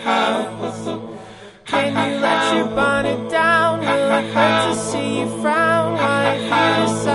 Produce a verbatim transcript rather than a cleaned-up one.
house. Can you let your bonnet down? Will it hurt to see you frown? Why feel the